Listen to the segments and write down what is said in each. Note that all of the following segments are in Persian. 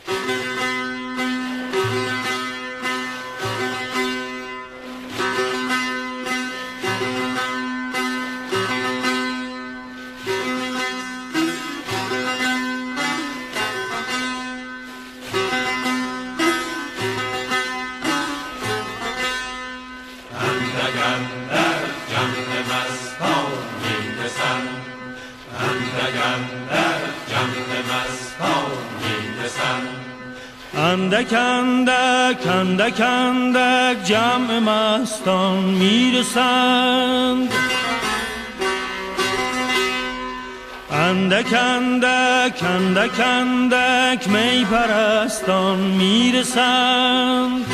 اندک اندک اندک اندک جمع مستان میرسند، اندک اندک اندک اندک می پرستان میرسند،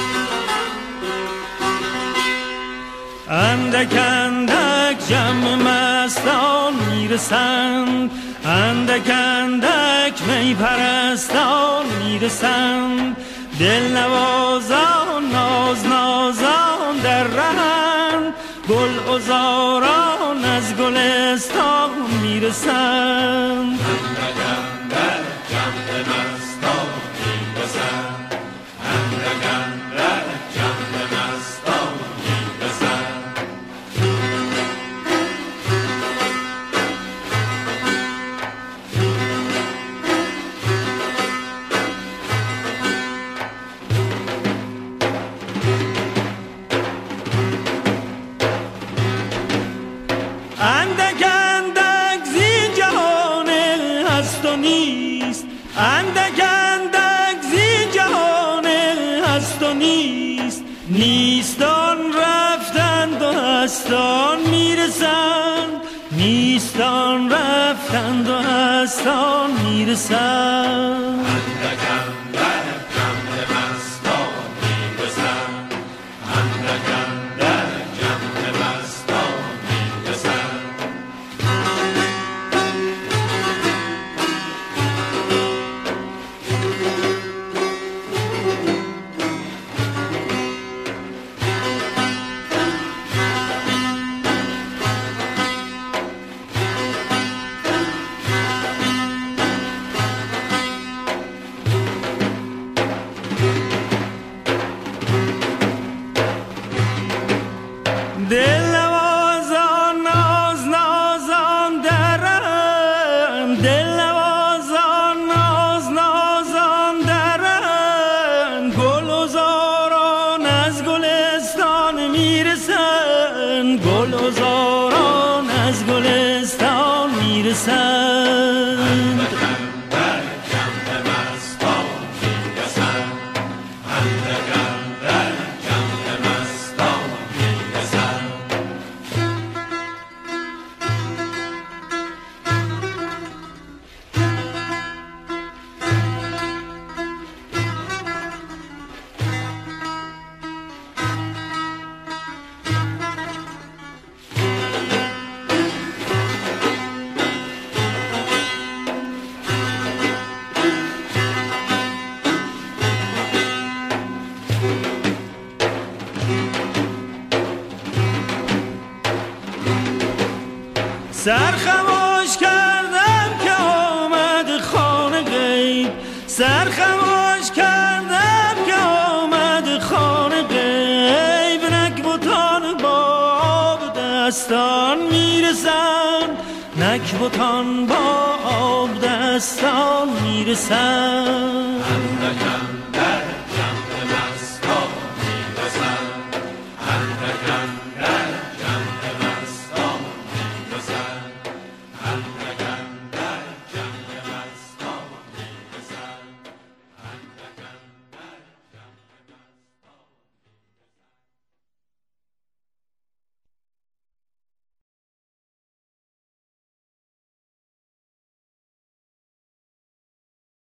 اندک اندک جمع مستان میرسند، اندک اندک می پرستان میرسند، دل نوازان ناز نازان در رهند، گل عذاران از گلستان میرسند. اندک اندک جمع مستان میرسند، اندک اندک جمع مستان میرسند. اندک اندک زین جهان هست و نیست، اندک اندک زین جهان هست و نیست، نیستان رفتند و هستان میرسند، نیستان رفتند و هستان میرسند. اندک اندک جمع مستان میرسند، اندک اندک جمع مستان میرسند. دل نوازان ناز نازان درند، دل نوازان ناز نازان درند، گل عذاران از گلستان میرسند، گل عذاران از گلستان میرسند. سرخموش کردم که آمد خانه غیب، سرخموش کردم که آمد خانه غیب، نکبتان با آب دستان میرسند، نکبتان با آب دستان میرسند.